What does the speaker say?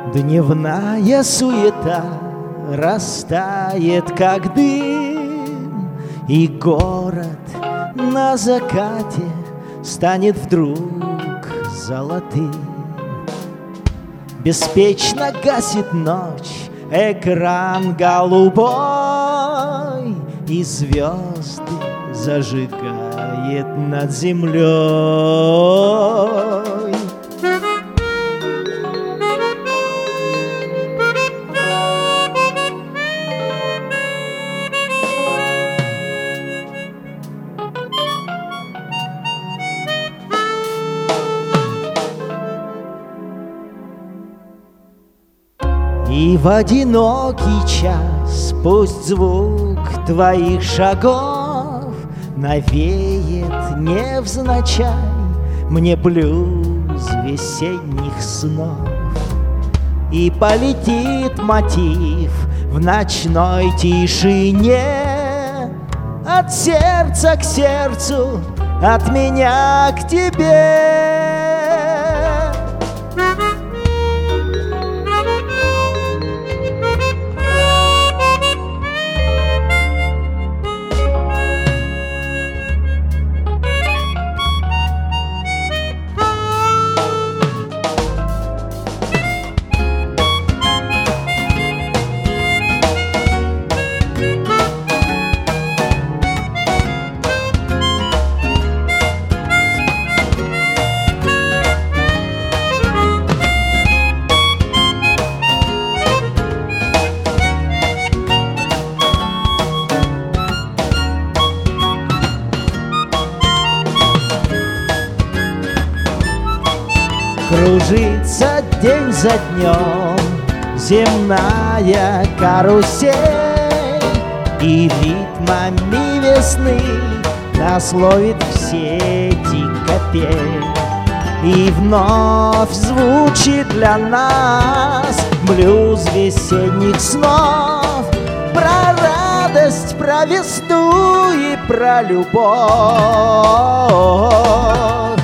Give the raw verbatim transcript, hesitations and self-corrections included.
Дневная суета растает, как дым, и город на закате станет вдруг золотым. Беспечно гасит ночь экран голубой, и звезды зажигает над землей. И в одинокий час пусть звук твоих шагов навеет невзначай мне блюз весенних снов. И полетит мотив в ночной тишине от сердца к сердцу, от меня к тебе. Кружится день за днем земная карусель, и ритмами весны нас ловит в сети капель. И вновь звучит для нас блюз весенних снов про радость, про весну и про любовь.